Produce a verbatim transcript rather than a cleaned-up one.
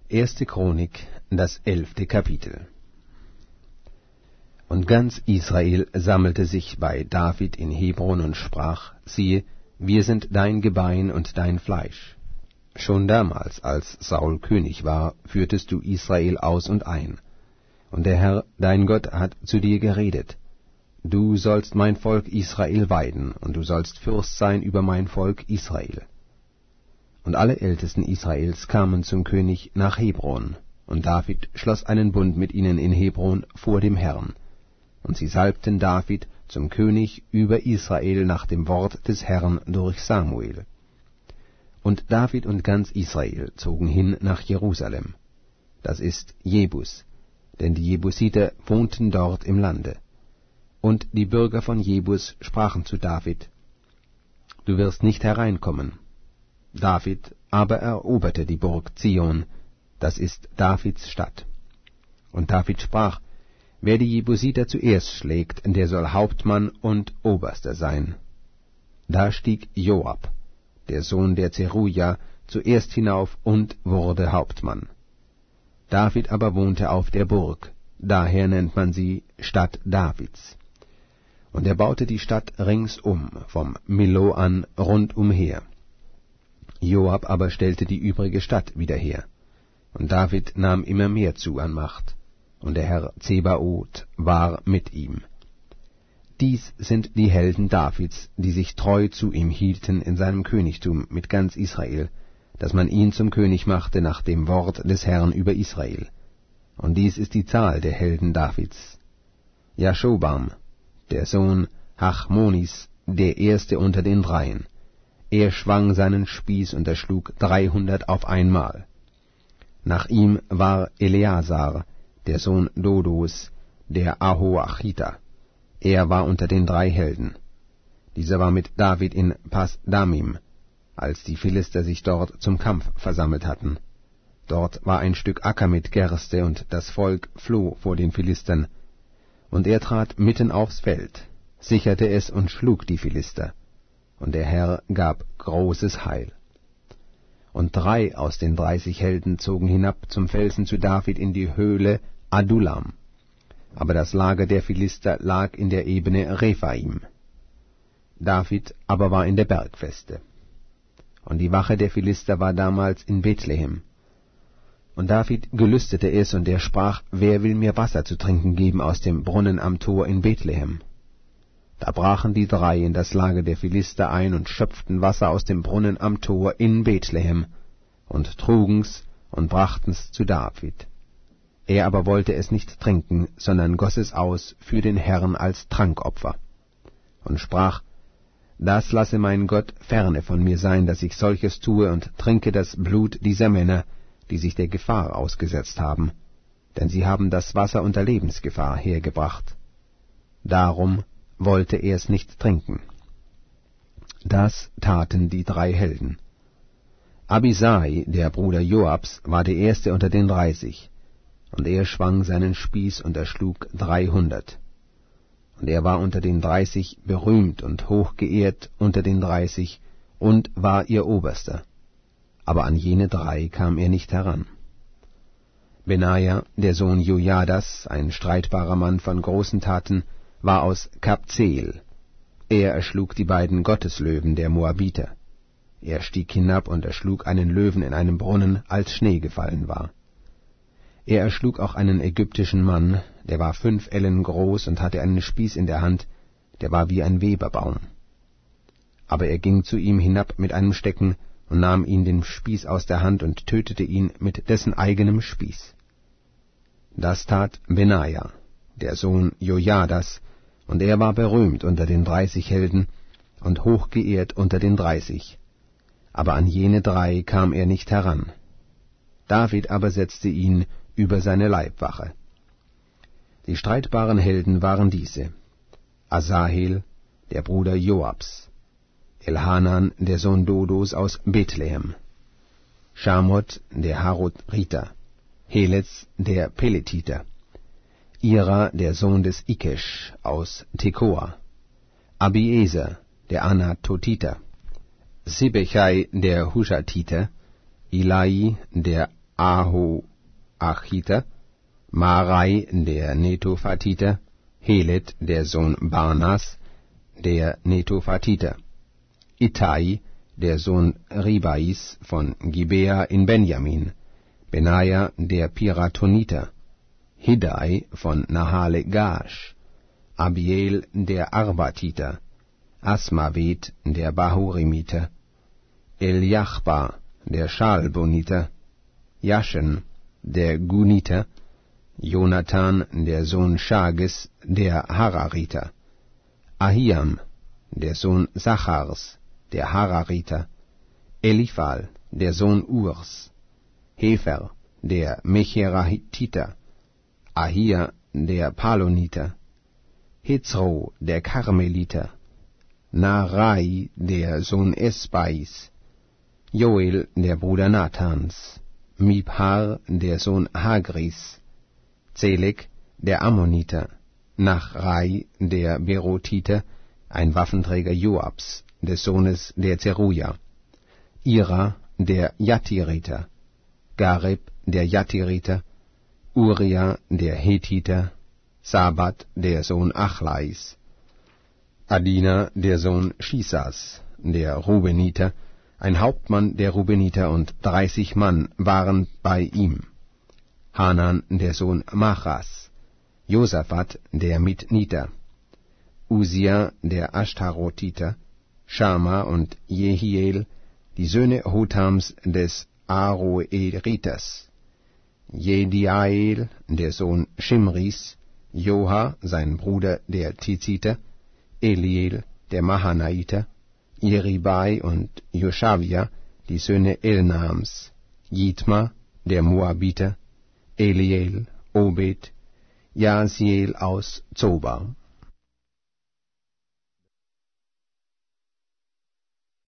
Erste Chronik, das elfte Kapitel. Und ganz Israel sammelte sich bei David in Hebron und sprach, siehe, wir sind dein Gebein und dein Fleisch. Schon damals, als Saul König war, führtest du Israel aus und ein. Und der Herr, dein Gott, hat zu dir geredet. Du sollst mein Volk Israel weiden, und du sollst Fürst sein über mein Volk Israel. Und alle Ältesten Israels kamen zum König nach Hebron, und David schloss einen Bund mit ihnen in Hebron vor dem Herrn. Und sie salbten David zum König über Israel nach dem Wort des Herrn durch Samuel. Und David und ganz Israel zogen hin nach Jerusalem, das ist Jebus, denn die Jebusiter wohnten dort im Lande. Und die Bürger von Jebus sprachen zu David, du wirst nicht hereinkommen. David aber eroberte die Burg Zion, das ist Davids Stadt. Und David sprach, wer die Jebusiter zuerst schlägt, der soll Hauptmann und Oberster sein. Da stieg Joab, der Sohn der Zeruja, zuerst hinauf und wurde Hauptmann. David aber wohnte auf der Burg, daher nennt man sie Stadt Davids. Und er baute die Stadt ringsum, vom Millo an rundumher. Joab aber stellte die übrige Stadt wieder her. Und David nahm immer mehr zu an Macht, und der Herr Zebaoth war mit ihm. Dies sind die Helden Davids, die sich treu zu ihm hielten in seinem Königtum mit ganz Israel, dass man ihn zum König machte nach dem Wort des Herrn über Israel. Und dies ist die Zahl der Helden Davids. Jaschobam, der Sohn Hachmonis, der erste unter den Dreien. Er schwang seinen Spieß und erschlug dreihundert auf einmal. Nach ihm war Eleazar, der Sohn Dodos, der Ahoachiter. Er war unter den drei Helden. Dieser war mit David in Pas-Damim, als die Philister sich dort zum Kampf versammelt hatten. Dort war ein Stück Acker mit Gerste, und das Volk floh vor den Philistern. Und er trat mitten aufs Feld, sicherte es und schlug die Philister. Und der Herr gab großes Heil. Und drei aus den dreißig Helden zogen hinab zum Felsen zu David in die Höhle Adullam. Aber das Lager der Philister lag in der Ebene Rephaim. David aber war in der Bergfeste. Und die Wache der Philister war damals in Bethlehem. Und David gelüstete es, und er sprach, wer will mir Wasser zu trinken geben aus dem Brunnen am Tor in Bethlehem? Da brachen die drei in das Lager der Philister ein und schöpften Wasser aus dem Brunnen am Tor in Bethlehem und trugen's und brachten's zu David. Er aber wollte es nicht trinken, sondern goss es aus für den Herrn als Trankopfer und sprach, das lasse mein Gott ferne von mir sein, dass ich solches tue und trinke das Blut dieser Männer, die sich der Gefahr ausgesetzt haben, denn sie haben das Wasser unter Lebensgefahr hergebracht. Darum wollte er es nicht trinken. Das taten die drei Helden. Abisai, der Bruder Joabs, war der erste unter den dreißig, und er schwang seinen Spieß und erschlug dreihundert. Und er war unter den dreißig berühmt und hochgeehrt unter den dreißig und war ihr Oberster. Aber an jene drei kam er nicht heran. Benaja, der Sohn Jojadas, ein streitbarer Mann von großen Taten, war aus Kabzeel. Er erschlug die beiden Gotteslöwen der Moabiter. Er stieg hinab und erschlug einen Löwen in einem Brunnen, als Schnee gefallen war. Er erschlug auch einen ägyptischen Mann, der war fünf Ellen groß und hatte einen Spieß in der Hand, der war wie ein Weberbaum. Aber er ging zu ihm hinab mit einem Stecken und nahm ihn den Spieß aus der Hand und tötete ihn mit dessen eigenem Spieß. Das tat Benaja, der Sohn Jojadas, und er war berühmt unter den dreißig Helden und hochgeehrt unter den dreißig. Aber an jene drei kam er nicht heran. David aber setzte ihn über seine Leibwache. Die streitbaren Helden waren diese: Asahel, der Bruder Joabs, Elhanan, der Sohn Dodos aus Bethlehem, Schamot, der Harothriter, Helez, der Peletiter, Ira, der Sohn des Ikesch aus Tekoa, Abieser, der Anatotiter, Sibechai, der Hushatiter, Ilai, der Ahoachiter, Marai der Netophatiter, Helet der Sohn Barnas der Netophatiter, Ittai der Sohn Ribais von Gibea in Benjamin, Benaja der Piratoniter, Hiddai von Nahale Gash, Abiel der Arbatiter, Asmavet der Bahurimiter, Eliachba der Schalboniter, Jaschen der Guniter, Jonathan der Sohn Shages der Harariter, Ahiam der Sohn Sachars der Harariter, Eliphal der Sohn Urs, Hefer der Mecherahititer, Ahia der Paloniter, Hezro der Karmeliter, Narai der Sohn Esbais, Joel der Bruder Nathans, Mibhar der Sohn Hagris, Zelek der Ammoniter, Nachrai der Berotiter, ein Waffenträger Joabs, des Sohnes der Zeruja, Ira der Jatiriter, Gareb der Jatiriter, Uria der Hethiter, Sabat der Sohn Achlais, Adina der Sohn Shisas, der Rubeniter, ein Hauptmann der Rubeniter, und dreißig Mann waren bei ihm. Hanan der Sohn Machas, Josaphat der Mitniter, Usia der Ashtarotiter, Schama und Jehiel, die Söhne Hotams des Aroeriters, Jediael der Sohn Shimris, Joha sein Bruder der Tiziter, Eliel der Mahanaiter, Jeribai und Joshavia, die Söhne Elnams, Jitma der Moabiter, Eliel, Obed, Jasiel aus Zoba.